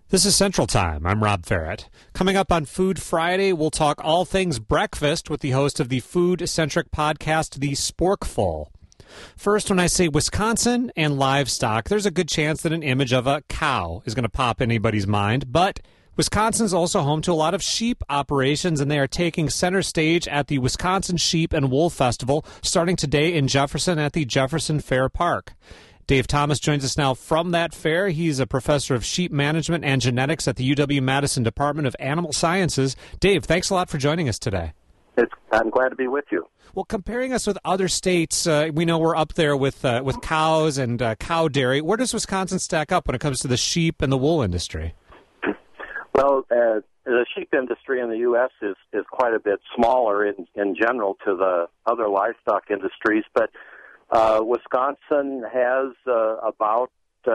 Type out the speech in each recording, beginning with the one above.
This is Central Time. I'm Rob Ferret. Coming up on Food Friday, we'll talk all things breakfast with the host of the food-centric podcast, The Sporkful. First, when I say Wisconsin and livestock, there's a good chance that an image of a cow is going to pop in anybody's mind, but Wisconsin's also home to a lot of sheep operations, and they are taking center stage at the Wisconsin Sheep and Wool Festival starting today in Jefferson at the Jefferson Fair Park. Dave Thomas joins us now from that fair. He's a professor of sheep management and genetics at the UW-Madison Department of Animal Sciences. Dave, thanks a lot for joining us today. I'm glad to be with you. Well, comparing us with other states, we know we're up there with cows and cow dairy. Where does Wisconsin stack up when it comes to the sheep and the wool industry? Well, the sheep industry in the U.S. is quite a bit smaller in general to the other livestock industries, but Wisconsin has about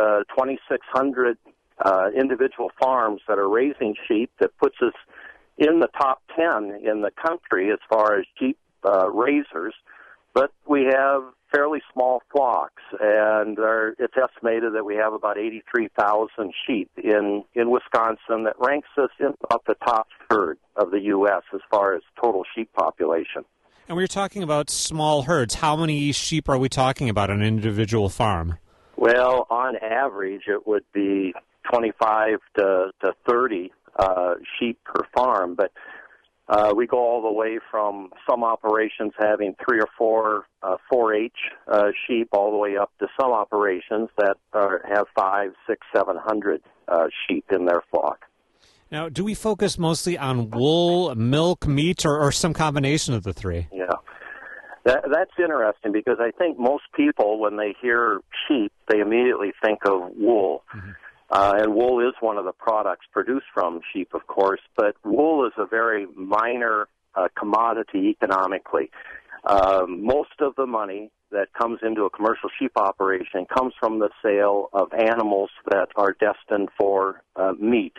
2,600 individual farms that are raising sheep. That puts us in the top 10 in the country as far as sheep raisers. But we have fairly small flocks, and it's estimated that we have about 83,000 sheep in Wisconsin. That ranks us in about the top third of the U.S. as far as total sheep population. And we were talking about small herds. How many sheep are we talking about on an individual farm? Well, on average, it would be 25 to 30 sheep per farm, but we go all the way from some operations having 3 or 4 4-H sheep, all the way up to some operations that have 500, 600, 700 sheep in their flock. Now, do we focus mostly on wool, milk, meat, or some combination of the three? Yeah, that's interesting because I think most people, when they hear sheep, they immediately think of wool. Mm-hmm. And wool is one of the products produced from sheep, of course, but wool is a very minor commodity economically. Most of the money that comes into a commercial sheep operation comes from the sale of animals that are destined for meat.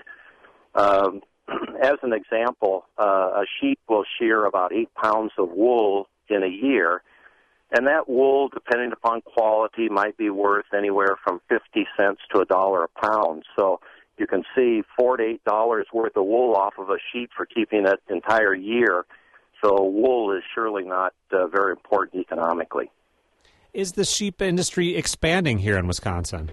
As an example, a sheep will shear about 8 pounds of wool in a year, and that wool, depending upon quality, might be worth anywhere from 50 cents to $1 a pound. So you can see $4 to $8 worth of wool off of a sheep for keeping it entire year. So wool is surely not very important economically. Is the sheep industry expanding here in Wisconsin?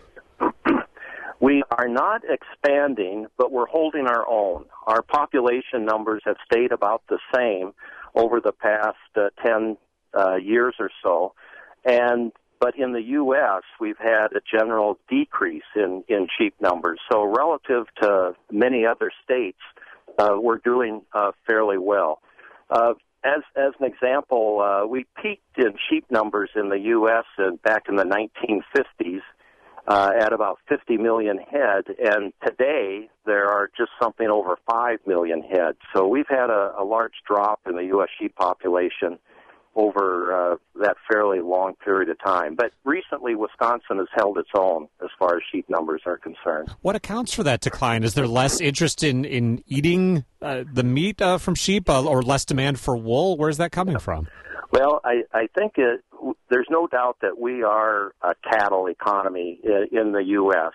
We are not expanding, but we're holding our own. Our population numbers have stayed about the same over the past 10 years or so. But in the U.S., we've had a general decrease in sheep numbers. So relative to many other states, we're doing fairly well. As an example, we peaked in sheep numbers in the U.S. Back in the 1950s. At about 50 million head, and today there are just something over 5 million head. So we've had a large drop in the U.S. sheep population over that fairly long period of time. But recently, Wisconsin has held its own as far as sheep numbers are concerned. What accounts for that decline? Is there less interest in eating the meat from sheep or less demand for wool? Where's that coming from? Well, I think there's no doubt that we are a cattle economy in the U.S.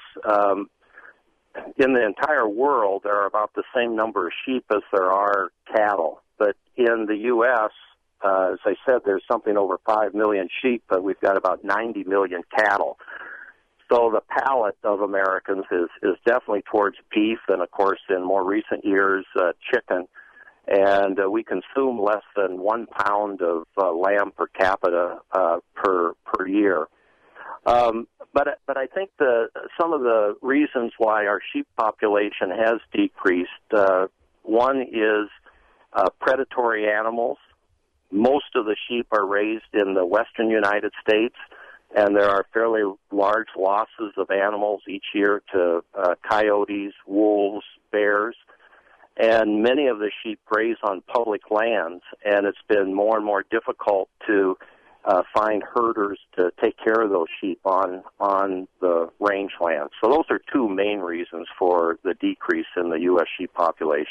In the entire world, there are about the same number of sheep as there are cattle. But in the U.S., as I said, there's something over 5 million sheep, but we've got about 90 million cattle. So the palate of Americans is definitely towards beef, and, of course, in more recent years, chicken. And we consume less than 1 pound of lamb per capita per year. But I think some of the reasons why our sheep population has decreased, one is predatory animals. Most of the sheep are raised in the western United States, and there are fairly large losses of animals each year to coyotes, wolves, bears. And many of the sheep graze on public lands, and it's been more and more difficult to find herders to take care of those sheep on the rangelands. So those are two main reasons for the decrease in the U.S. sheep population.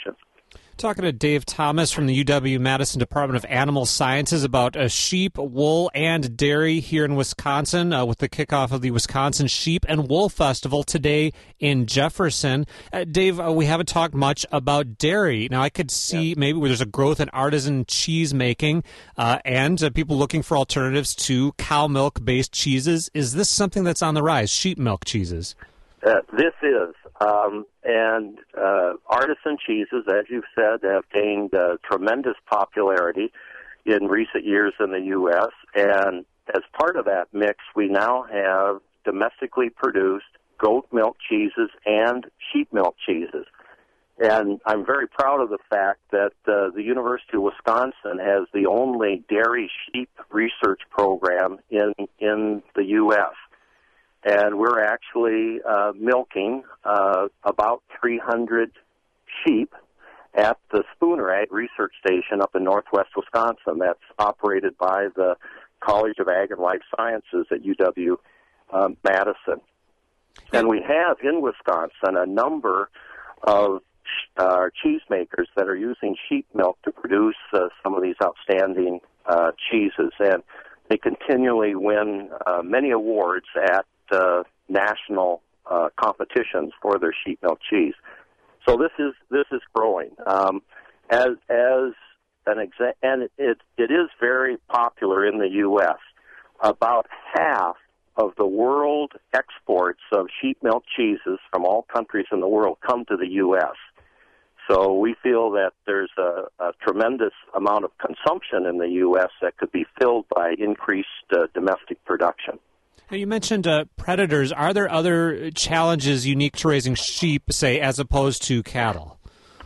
Talking to Dave Thomas from the UW-Madison Department of Animal Sciences about sheep, wool, and dairy here in Wisconsin with the kickoff of the Wisconsin Sheep and Wool Festival today in Jefferson. Dave, we haven't talked much about dairy. Now, I could see maybe where there's a growth in artisan cheese making and people looking for alternatives to cow milk-based cheeses. Is this something that's on the rise, sheep milk cheeses? This is. And artisan cheeses, as you've said, have gained tremendous popularity in recent years in the U.S. And as part of that mix, we now have domestically produced goat milk cheeses and sheep milk cheeses. And I'm very proud of the fact that the University of Wisconsin has the only dairy sheep research program in the U.S., and we're actually milking about 300 sheep at the Spooner Ag Research Station up in northwest Wisconsin. That's operated by the College of Ag and Life Sciences at UW-Madison. And we have in Wisconsin a number of cheesemakers that are using sheep milk to produce some of these outstanding cheeses. And they continually win many awards at national competitions for their sheep milk cheese. So this is growing. As an and it is very popular in the U.S. About half of the world exports of sheep milk cheeses from all countries in the world come to the U.S. So we feel that there's a tremendous amount of consumption in the U.S. that could be filled by increased domestic production. Now, you mentioned predators. Are there other challenges unique to raising sheep, say, as opposed to cattle?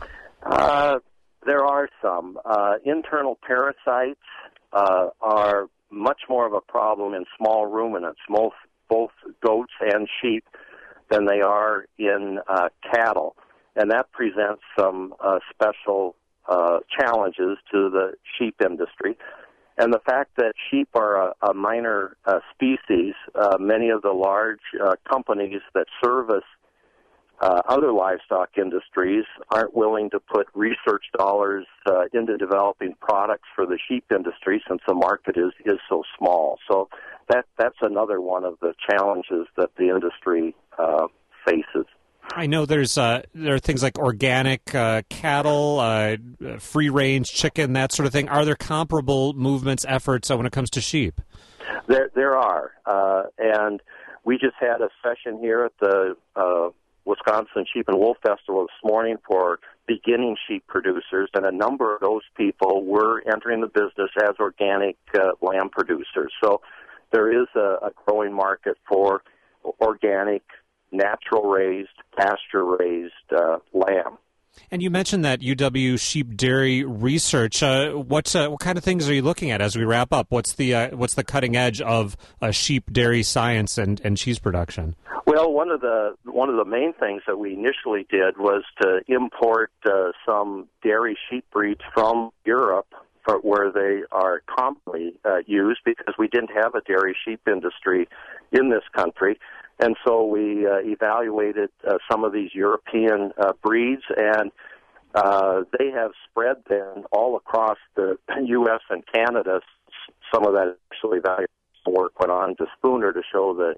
There are some. Internal parasites are much more of a problem in small ruminants, both goats and sheep, than they are in cattle. And that presents some special challenges to the sheep industry. And the fact that sheep are a minor species, many of the large companies that service other livestock industries aren't willing to put research dollars into developing products for the sheep industry since the market is so small. So that's another one of the challenges that the industry faces. I know there are things like organic cattle, free-range chicken, that sort of thing. Are there comparable movements, efforts when it comes to sheep? There are, and we just had a session here at the Wisconsin Sheep and Wool Festival this morning for beginning sheep producers, and a number of those people were entering the business as organic lamb producers. So there is a growing market for organic, natural-raised, pasture-raised lamb. And you mentioned that UW sheep dairy research. What kind of things are you looking at as we wrap up? What's the cutting edge of sheep dairy science and cheese production? Well, one of the main things that we initially did was to import some dairy sheep breeds from Europe, where they are commonly used, because we didn't have a dairy sheep industry in this country. And so we evaluated some of these European breeds, and they have spread then all across the U.S. and Canada. Some of that actually valuable work went on to Spooner to show the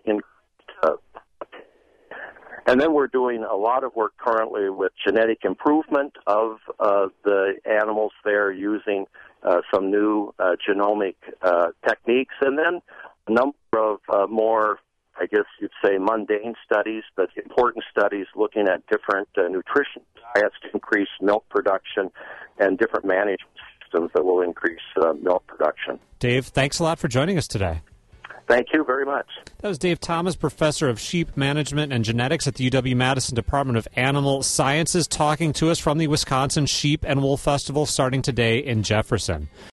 and then we're doing a lot of work currently with genetic improvement of the animals there, using some new genomic techniques, and then a number of more, I guess you'd say, mundane studies, but important studies looking at different nutrition diets to increase milk production and different management systems that will increase milk production. Dave, thanks a lot for joining us today. Thank you very much. That was Dave Thomas, professor of sheep management and genetics at the UW-Madison Department of Animal Sciences, talking to us from the Wisconsin Sheep and Wool Festival starting today in Jefferson.